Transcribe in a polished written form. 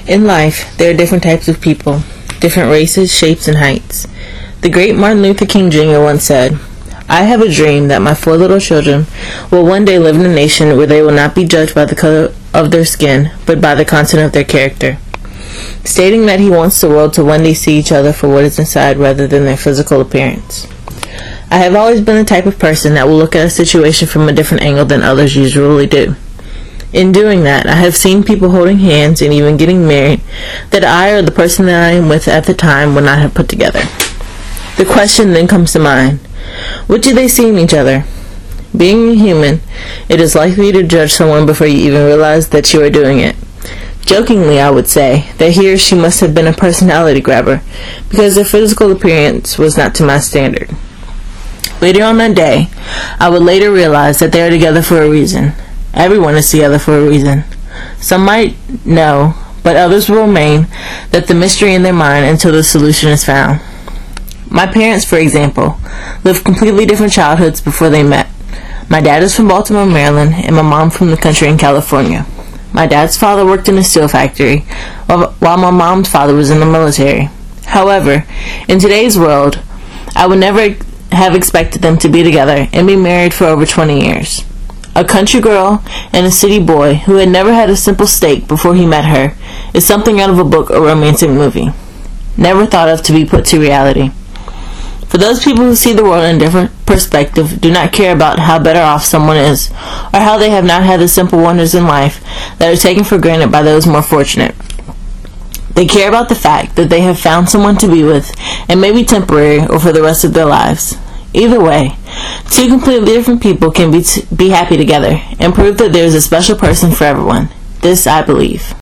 In life, there are different types of people, different races, shapes, and heights. The great Martin Luther King Jr. once said, "I have a dream that my 4 little children will one day live in a nation where they will not be judged by the color of their skin, but by the content of their character," stating that he wants the world to one day see each other for what is inside rather than their physical appearance. I have always been the type of person that will look at a situation from a different angle than others usually do. In doing that, I have seen people holding hands and even getting married that I or the person that I am with at the time would not have put together. The question then comes to mind, what do they see in each other? Being a human, it is likely to judge someone before you even realize that you are doing it. Jokingly, I would say that he or she must have been a personality grabber because their physical appearance was not to my standard. Later on that day, I would later realize that they are together for a reason. Everyone is together for a reason. Some might know, but others will remain that the mystery in their mind until the solution is found. My parents, for example, lived completely different childhoods before they met. My dad is from Baltimore, Maryland, and my mom from the country in California. My dad's father worked in a steel factory, while my mom's father was in the military. However, in today's world, I would never have expected them to be together and be married for over 20 years. A country girl and a city boy who had never had a simple steak before he met her is something out of a book or romantic movie. Never thought of to be put to reality. For those people who see the world in a different perspective, do not care about how better off someone is, or how they have not had the simple wonders in life that are taken for granted by those more fortunate. They care about the fact that they have found someone to be with, and maybe temporary or for the rest of their lives. Either way, 2 completely different people can be happy together, and prove that there is a special person for everyone. This I believe.